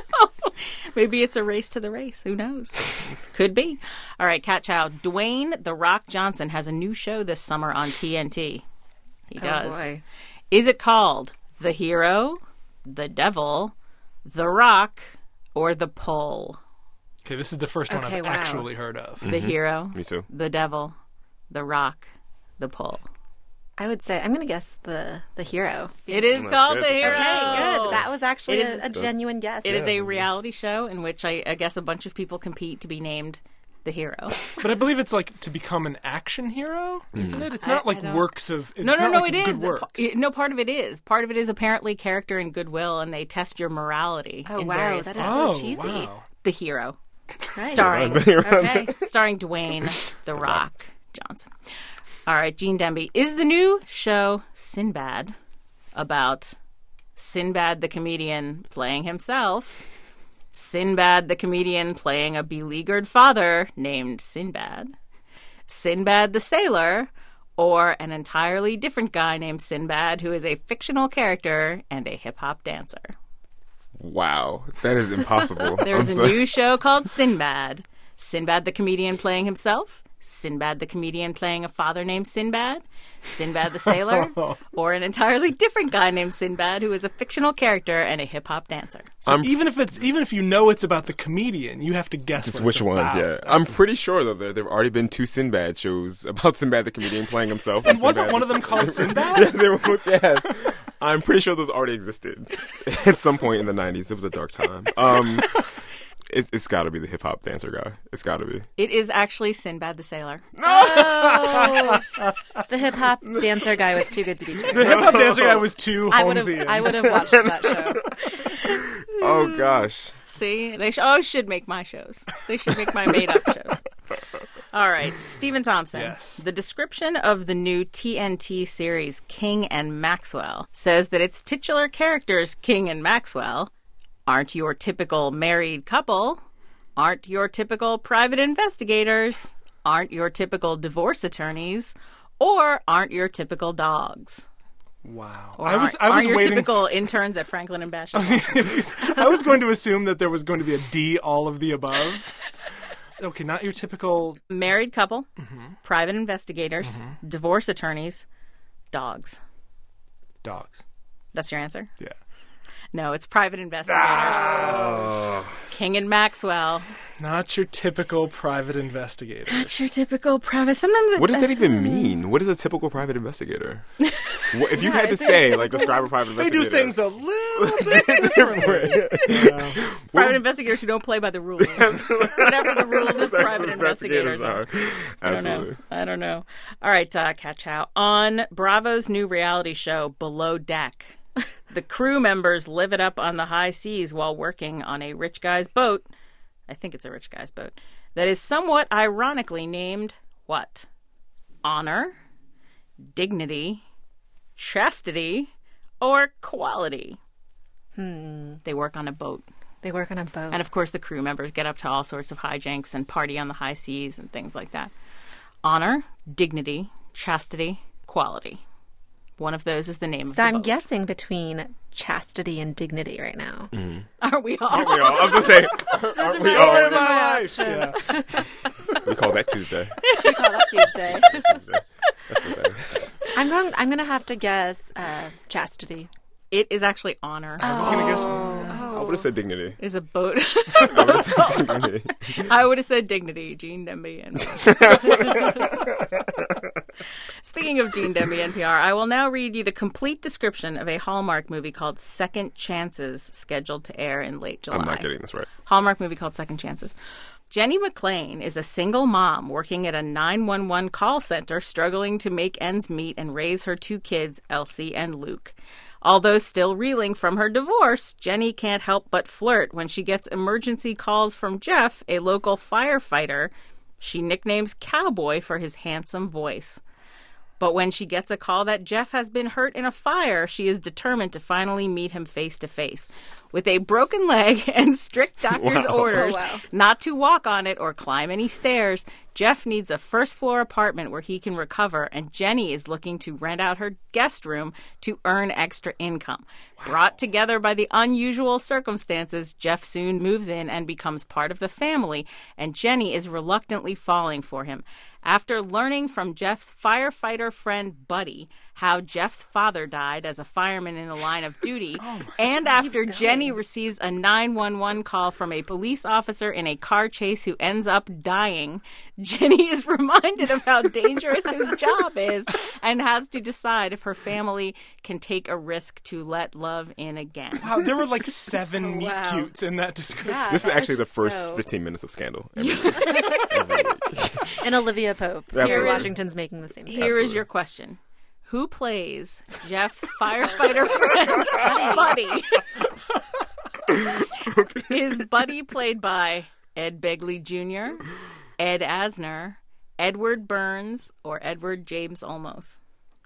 Maybe it's a race to the race. Who knows? Could be. All right, Cat Chow. Dwayne "The Rock" Johnson has a new show this summer on TNT. He does. boy. Is it called The Hero, The Devil, The Rock, or The Pull? Okay, this is the first one Okay, I've wow. actually heard of. The Hero, Me too. The Devil, The Rock, The Pull. I would say I'm going to guess the hero. It is That's called good. The Hero. Okay, good. That was actually It is- a genuine guess. It is a reality show in which I guess a bunch of people compete to be named the hero. But I believe it's like to become an action hero, isn't it? It's not I like don't- works of. It's No, not like it is. good works. No, part of it is. Part of it is apparently character and goodwill, and they test your morality. Oh, in wow, various that is tests. Oh, so cheesy. wow. The Hero, Right. starring Okay. starring Dwayne The Rock Johnson. All right, Gene Demby. Is the new show Sinbad about Sinbad the comedian playing himself, Sinbad the comedian playing a beleaguered father named Sinbad, Sinbad the sailor, or an entirely different guy named Sinbad who is a fictional character and a hip-hop dancer? Wow, that is impossible. There's I'm a sorry. new show called Sinbad. Sinbad the comedian playing himself, Sinbad the comedian playing a father named Sinbad, Sinbad the sailor, or an entirely different guy named Sinbad who is a fictional character and a hip-hop dancer. So even if you know it's about the comedian, you have to guess Just what which it's one? about. Yeah, I'm pretty sure though there have already been 2 Sinbad shows about Sinbad the comedian playing himself. And wasn't Sinbad one of them called Sinbad? Yes, they were both. Yes, I'm pretty sure those already existed at some point in the '90s. It was a dark time. It's got to be the hip hop dancer guy. It's got to be. It is actually Sinbad the sailor. Oh, the hip hop dancer guy was too good to be true. The hip hop dancer guy was too I would have Holmesian. watched that show. Oh gosh. See, they should make my shows. They should make my made-up shows. All right, Stephen Thompson. Yes. The description of the new TNT series King and Maxwell says that its titular characters, King and Maxwell, aren't your typical married couple, aren't your typical private investigators, aren't your typical divorce attorneys, or aren't your typical dogs. Wow. Or I was aren't your waiting. typical interns at Franklin and Bash. I was going to assume that there was going to be a D, all of the above. Okay, not your typical. Married couple, private investigators, divorce attorneys, dogs. Dogs. That's your answer? Yeah. No, it's private investigators. King and Maxwell. Not your typical private investigator. That's your typical private. Sometimes What does that even mean? What is a typical private investigator? If you had to say, like, describe a private They investigator. do things a little bit differently. private investigators who don't play by the rules. Whatever the rules of private investigators are. Absolutely. I don't know. All right, Cat Chow. On Bravo's new reality show, Below Deck, the crew members live it up on the high seas while working on a rich guy's boat. I think it's a rich guy's boat. That is somewhat ironically named what? Honor, dignity, chastity, or quality? They work on a boat. They work on a boat. And of course, the crew members get up to all sorts of hijinks and party on the high seas and things like that. Honor, dignity, chastity, quality. One of those is the name of So the I'm boat. guessing between chastity and dignity right now. Are we all? Aren't we all? I was going to say, aren't we Story all? of my life. Yeah. We call that Tuesday. We call that Tuesday. Tuesday. That's what that is. I'm gonna have to guess chastity. It is actually honor. I was gonna guess. I would have said dignity. Is a boat. I would have said dignity. I would have said dignity, Gene Demby, NPR. Speaking of Gene Demby, NPR, I will now read you the complete description of a Hallmark movie called Second Chances, scheduled to air in late July. I'm not getting this right. Hallmark movie called Second Chances. Jenny McClain is a single mom working at a 911 call center, struggling to make ends meet and raise her 2 kids, Elsie and Luke. Although still reeling from her divorce, Jenny can't help but flirt when she gets emergency calls from Jeff, a local firefighter she nicknames Cowboy for his handsome voice. But when she gets a call that Jeff has been hurt in a fire, she is determined to finally meet him face to face. With a broken leg and strict doctor's orders not to walk on it or climb any stairs, Jeff needs a first-floor apartment where he can recover, and Jenny is looking to rent out her guest room to earn extra income. Brought together by the unusual circumstances, Jeff soon moves in and becomes part of the family, and Jenny is reluctantly falling for him. After learning from Jeff's firefighter friend Buddy how Jeff's father died as a fireman in the line of duty, and after Jenny receives a 911 call from a police officer in a car chase who ends up dying, Jenny is reminded of how dangerous his job is and has to decide if her family can take a risk to let love in again. Wow, there were like 7 meet cutes in that description. Yeah, This is that actually was the first so- 15 minutes of Scandal. Every week. And Olivia Pope. Absolutely. Here Washington's making the same thing. Here is your question. Who plays Jeff's firefighter friend, Buddy? Is Buddy played by Ed Begley Jr., Ed Asner, Edward Burns, or Edward James Olmos?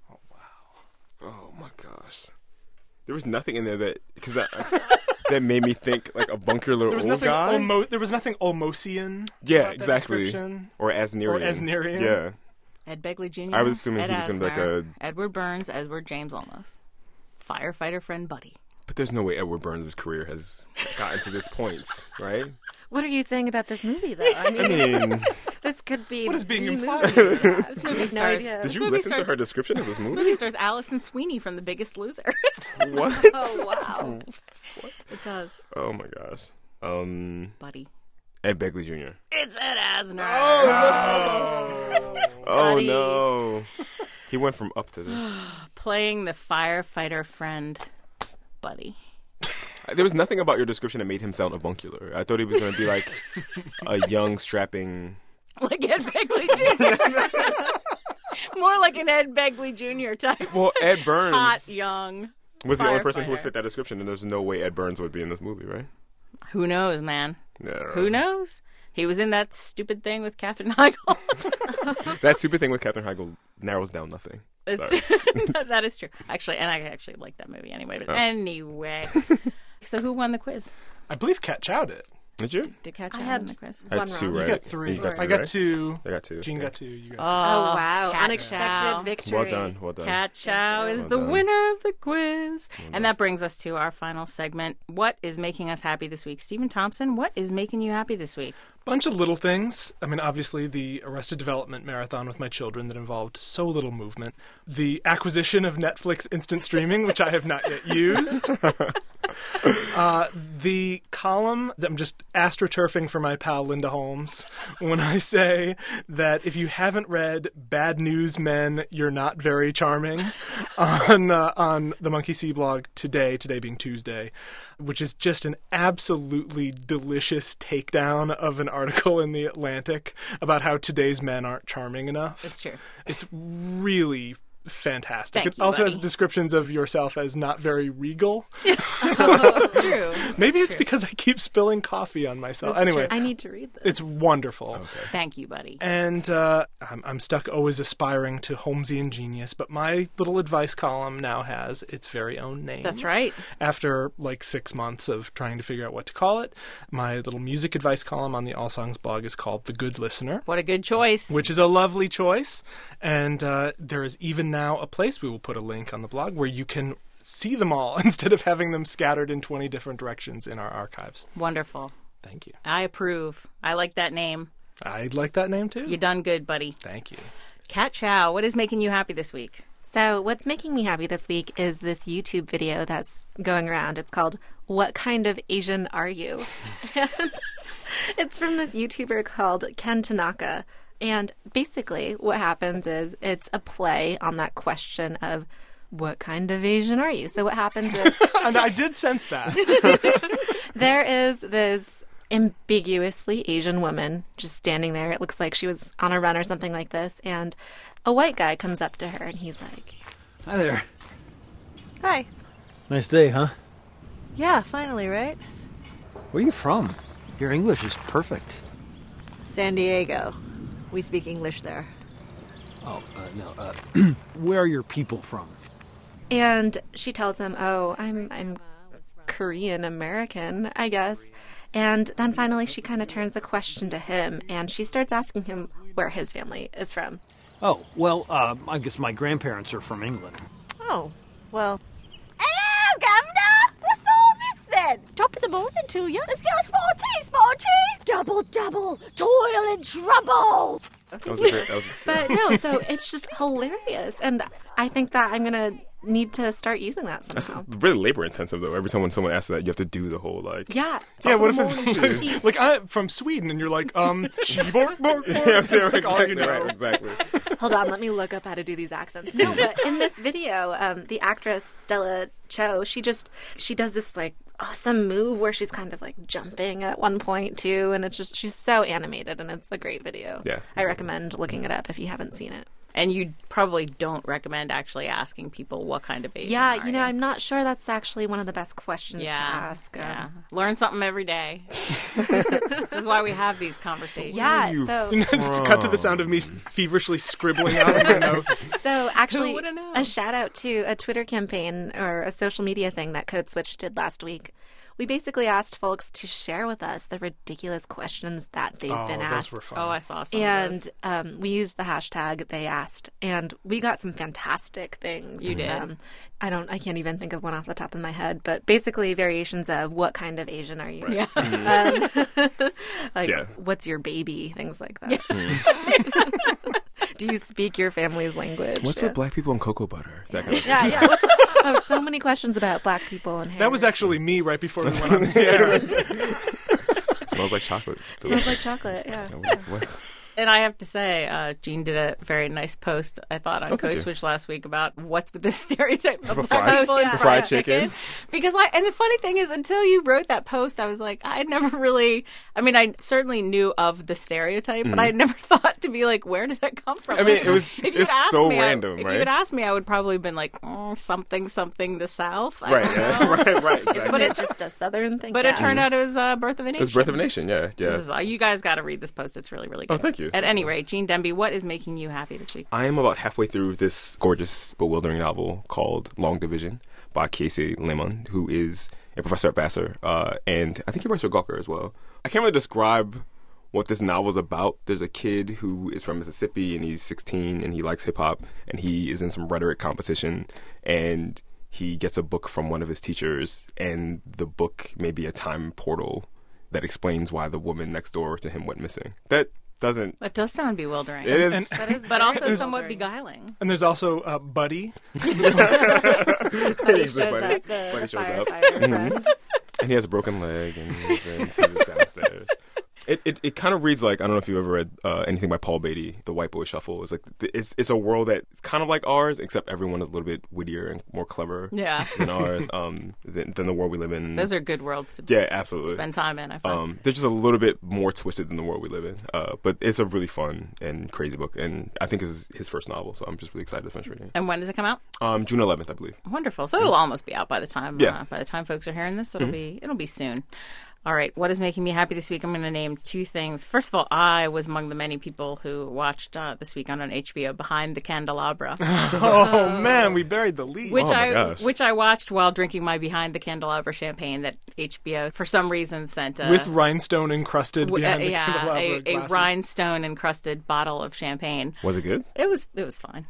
Oh my gosh. There was nothing in there that that made me think like a bunkular There was old nothing guy. there was nothing Olmosian. Yeah, about that exactly. description. Or Asnerian. Yeah. Ed Begley Jr., I was assuming Ed he was gonna be like Asner, a- Edward Burns, Edward James Olmos. Firefighter friend Buddy. But there's no way Edward Burns' career has gotten to this point, right? What are you saying about this movie, though? I mean, I mean, this could be What is being the implied? movie. This movie No stars, idea. did you movie listen to stars- her description of this This movie? movie stars Allison Sweeney from The Biggest Loser. What? Oh, wow. It does. Oh my gosh. Buddy. Ed Begley Jr. It's Ed Asner. Oh Buddy. no. He went from up to this. Playing the firefighter friend Buddy. There was nothing about your description that made him sound avuncular. I thought he was going to be like a young, strapping. Like Ed Begley Jr. More like an Ed Begley Jr. type. Well, Ed Burns Hot, young. was the only person who would firefighter. fit that description, and there's no way Ed Burns would be in this movie, right? Who knows, man? Yeah. Who knows? He was in that stupid thing with Katherine Heigl. That stupid thing with Katherine Heigl narrows down nothing. Sorry. That is true. Actually, and I actually like that movie anyway. But Oh. anyway. So who won the quiz? I believe Kat Chow did. Did you? Did Kat I Chow had win the quiz? I had One 2 wrong. right. You got 3. You got 3, I got right? 2. I got 2. Gene yeah. got 2. You got Oh, wow. Kat Unexpected Chow. victory. Well done. Well done. Kat Chow is Well the done. winner of the quiz. And that brings us to our final segment. What is making us happy this week? Stephen Thompson, what is making you happy this week? Bunch of little things. I mean, obviously, the Arrested Development marathon with my children that involved so little movement. The acquisition of Netflix instant streaming, which I have not yet used. The column that I'm just astroturfing for my pal Linda Holmes when I say that if you haven't read Bad News Men, You're Not Very Charming on the Monkey See blog today being Tuesday, which is just an absolutely delicious takedown of an article in The Atlantic about how today's men aren't charming enough. It's true. It's really fantastic. Thank It you, also has buddy. descriptions of yourself as not very regal. It's true. Maybe it's because I keep spilling coffee on myself. That's Anyway, I need to read this. it's wonderful. Thank you, buddy. And I'm stuck always aspiring to Holmesian genius, but my little advice column now has its very own name. That's right. After like 6 months of trying to figure out what to call it, my little music advice column on the All Songs blog is called The Good Listener, What a good choice. which is a lovely choice. And there is even now a place, we will put a link on the blog, where you can see them all instead of having them scattered in 20 different directions in our archives. Wonderful. Thank you. I approve. I like that name. I like that name too. You done good, buddy. Thank you. Kat Chow, what is making you happy this week? So what's making me happy this week is this YouTube video that's going around. It's called What Kind of Asian Are You? And it's from this YouTuber called Ken Tanaka. And basically what happens is it's a play on that question of what kind of Asian are you? So what happens is And I did sense that. there is this ambiguously Asian woman just standing there. It looks like she was on a run or something like this. And a white guy comes up to her and he's like, Hi there. Hi. Nice day, huh? Yeah, finally, right? Where are you from? Your English is perfect. San Diego. We speak English there. Oh, no. Where are your people from? and she tells him, "Oh, I'm Korean American, I guess. And then finally she kind of turns the question to him, and she starts asking him where his family is from. Oh, well, I guess my grandparents are from England. Oh, well. Hello, Governor! What's all this then? Top of the morning to you. Let's get a small tea. Double, toil and trouble. That was a great. But no, so it's just hilarious. And I think that I'm going to need to start using that somehow. That's really labor intensive, though. Every time when someone asks that, you have to do the whole, like... Yeah. Yeah, what if it's like I'm from Sweden and you're like, bork, bork, bork. Yeah, It's like all you exactly, know. right, exactly. Hold on, let me look up how to do these accents. No, but in this video, the actress Stella Cho, she does this like awesome move where she's kind of like jumping at one point too, and it's just she's so animated, and it's a great video. Yeah, I recommend looking it up if you haven't seen it. And you probably don't recommend actually asking people what kind of Asian Yeah, are you know, I'm not sure that's actually one of the best questions to ask. Yeah. Learn something every day. This is why we have these conversations. Yeah, so Just cut to the sound of me feverishly scribbling out on my notes. So actually, Who would've known? a shout out to a Twitter campaign or a social media thing that Code Switch did last week. We basically asked folks to share with us the ridiculous questions that they've been asked. Those were fun. Oh, I saw some of those. And we used the hashtag they asked, and we got some fantastic things. You did. I can't even think of one off the top of my head, but basically variations of what kind of Asian are you? Yeah. Like, Yeah. what's your baby? Things like that. Do you speak your family's language? What's with black people and cocoa butter? That kind of thing. Yeah. Oh, so many questions about black people and hair. That was actually me right before we went on the air. Smells like chocolate. Smells like chocolate, yeah. What's... And I have to say, Jean did a very nice post, I thought, on thank Code you. Switch last week about what's with the stereotype of For black people and fried chicken. Because and the funny thing is, until you wrote that post, I was like, I had never really, I certainly knew of the stereotype, but I had never thought to be like, where does that come from? I mean, it was If you it's had asked so me, random, If right? you had asked me, I would probably have been like, something the South. I Right, don't know. yeah. right, exactly. But it's just a southern thing. But it turned out it was Birth of a Nation. It's Birth of a Nation, yeah. This is, you guys got to read this post. It's really, really good. Oh, thank you. At any rate, Jean Demby, what is making you happy this week? I am about halfway through this gorgeous, bewildering novel called Long Division by Casey Lemon, who is a professor at Vassar, and I think he writes for Gawker as well. I can't really describe what this novel is about. There's a kid who is from Mississippi, and he's 16, and he likes hip-hop, and he is in some rhetoric competition, and he gets a book from one of his teachers, and the book may be a time portal that explains why the woman next door to him went missing. That It does sound bewildering. it is. But also somewhat beguiling. And there's also Buddy. Buddy He's shows the buddy. up, the Buddy shows up. firefighter friend. And he has a broken leg, and he's into downstairs. It kind of reads like, I don't know if you've ever read anything by Paul Beatty, The White Boy Shuffle. It's like it's a world that's kind of like ours, except everyone is a little bit wittier and more clever Yeah. than ours, than the world we live in. Those are good worlds to yeah, absolutely. spend time in, I find. They're just a little bit more twisted than the world we live in. But it's a really fun and crazy book, and I think it's his first novel, so I'm just really excited to finish reading it. And when does it come out? June 11th, I believe. Wonderful. So it'll almost be out by the time Yeah. folks are hearing this. It'll be soon. All right. What is making me happy this week? I'm going to name two things. First of all, I was among the many people who watched this weekend on HBO Behind the Candelabra, Oh, man, we buried the lead. which Oh, my gosh. which I watched while drinking my Behind the Candelabra champagne that HBO for some reason sent With rhinestone encrusted behind the yeah, candelabra a glasses. rhinestone encrusted bottle of champagne. Was it good? It was fine.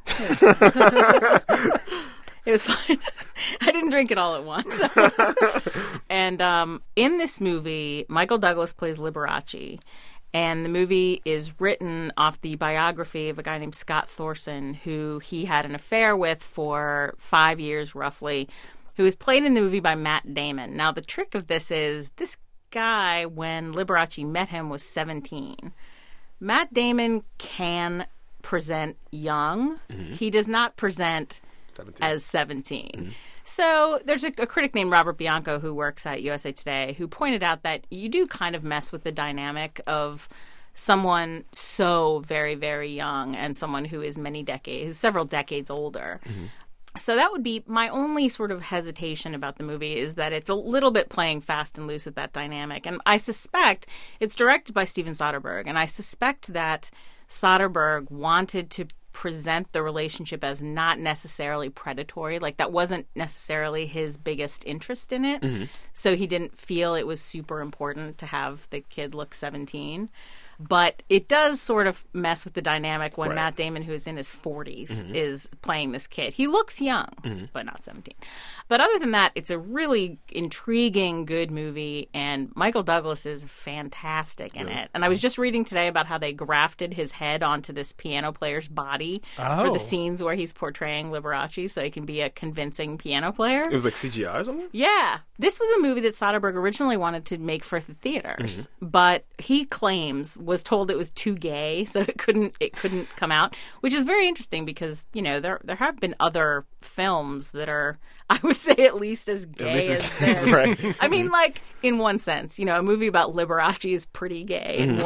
It was fine. I didn't drink it all at once. And in this movie, Michael Douglas plays Liberace. And the movie is written off the biography of a guy named Scott Thorson, who he had an affair with for 5 years, roughly, who was played in the movie by Matt Damon. Now, the trick of this is this guy, when Liberace met him, was 17. Matt Damon can present young. He does not present 17. as 17. So there's a critic named Robert Bianco who works at USA Today who pointed out that you do kind of mess with the dynamic of someone so very, very young and someone who is several decades older. So that would be my only sort of hesitation about the movie, is that it's a little bit playing fast and loose with that dynamic. And I suspect it's directed by Steven Soderbergh, and I suspect that Soderbergh wanted to present the relationship as not necessarily predatory. Like, that wasn't necessarily his biggest interest in it. So he didn't feel it was super important to have the kid look 17. But it does sort of mess with the dynamic when Matt Damon, who is in his 40s, is playing this kid. He looks young, but not 17. But other than that, it's a really intriguing, good movie, and Michael Douglas is fantastic in it. And I was just reading today about how they grafted his head onto this piano player's body for the scenes where he's portraying Liberace, so he can be a convincing piano player. It was like CGI or something? Yeah. This was a movie that Soderbergh originally wanted to make for the theaters, but he claims was told it was too gay, so it couldn't come out, which is very interesting because, you know, there have been other films that are, I would say, at least as gay as this. Right. I mean, like, in one sense, you know, a movie about Liberace is pretty gay in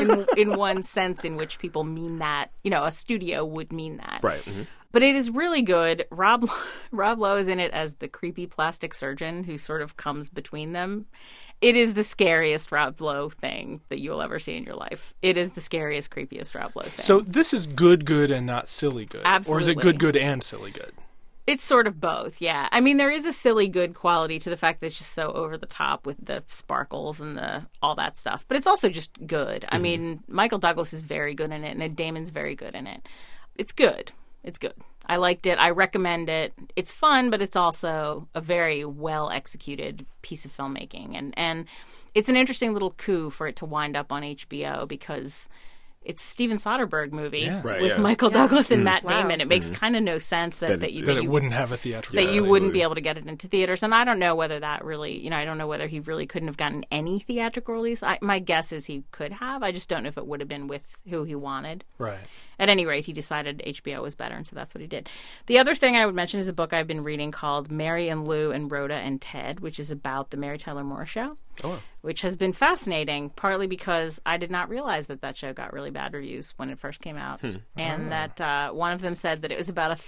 one sense in which people mean that, you know, a studio would mean that. Right. But it is really good. Rob Lowe is in it as the creepy plastic surgeon who sort of comes between them. It is the scariest Rob Lowe thing that you'll ever see in your life. It is the scariest, creepiest Rob Lowe thing. So this is good, and not silly good. Absolutely. Or is it good, and silly good? It's sort of both, yeah. I mean, there is a silly good quality to the fact that it's just so over the top with the sparkles and all that stuff. But it's also just good. I mean, Michael Douglas is very good in it, and Ed Damon's very good in it. It's good. It's good. I liked it. I recommend it. It's fun, but it's also a very well-executed piece of filmmaking. And it's an interesting little coup for it to wind up on HBO because it's a Steven Soderbergh movie with Michael Douglas and Matt Damon. It makes kind of no sense that it wouldn't have a theatrical. That you wouldn't be able to get it into theaters. And I don't know whether that really, you know, I don't know whether he really couldn't have gotten any theatrical release. My guess is he could have. I just don't know if it would have been with who he wanted. Right. At any rate, he decided HBO was better, and so that's what he did. The other thing I would mention is a book I've been reading called Mary and Lou and Rhoda and Ted, which is about the Mary Tyler Moore Show, which has been fascinating, partly because I did not realize that show got really bad reviews when it first came out, and that one of them said that it was about a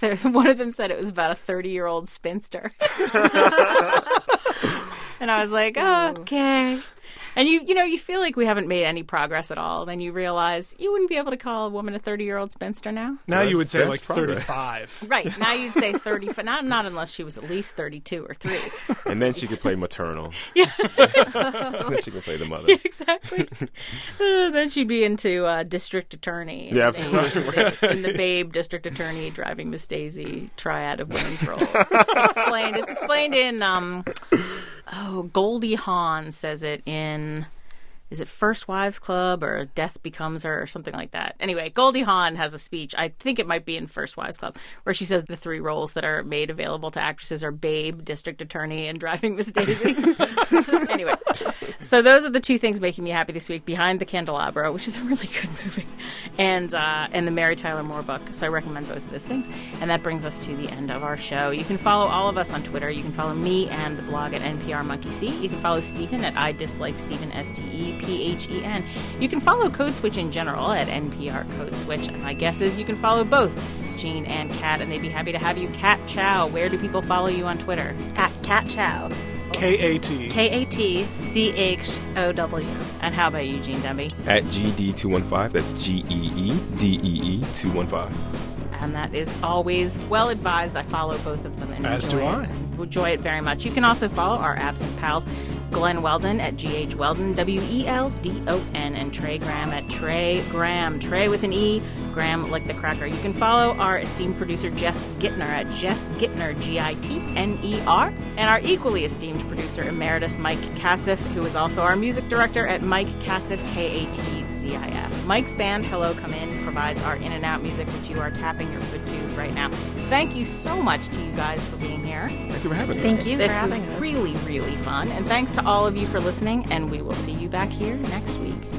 30-year-old spinster, and I was like, okay. And you feel like we haven't made any progress at all. Then you realize you wouldn't be able to call a woman a 30-year-old spinster now. Now you would say like progress. 35. Right. Now you'd say 35. Not unless she was at least 32 or 3. And then she could play maternal. Yeah. Then she could play the mother. Yeah, exactly. Then she'd be into district attorney. Yeah, absolutely. In the Babe district attorney driving Miss Daisy triad of women's roles. It's explained in Goldie Hawn says it in, is it First Wives Club or Death Becomes Her or something like that? Anyway, Goldie Hawn has a speech, I think it might be in First Wives Club, where she says the 3 roles that are made available to actresses are Babe, District Attorney, and Driving Miss Daisy. Anyway, so those are the 2 things making me happy this week: Behind the Candelabra, which is a really good movie, and the Mary Tyler Moore book. So I recommend both of those things. And that brings us to the end of our show. You can follow all of us on Twitter. You can follow me and the blog at NPR Monkey See. You can follow Stephen at I Dislike Stephen, STEPHEN. You can follow Code Switch in general at NPR Code Switch. And my guess is you can follow both Gene and Kat, and they'd be happy to have you. Kat Chow, where do people follow you on Twitter? At Kat Chow. KAT. KATCHOW. And how about you, Gene Demby? At GD215. That's GEEDEE215. And that is always well advised. I follow both of them and enjoy it very much. You can also follow our absent pals, Glenn Weldon at GH Weldon, WELDON, and Trey Graham at Trey Graham, Trey with an E, Graham like the cracker. You can follow our esteemed producer Jess Gittner at Jess Gittner, GITNER, and our equally esteemed producer emeritus Mike Katzif, who is also our music director at Mike Katzif, KATZIF. Mike's band Hello Come In provides our in and out music, which you are tapping your foot to right now. Thank you so much to you guys for being here. Thank you for having us. Thank you This for was having us. really, really fun. And thanks to all of you for listening, and we will see you back here next week.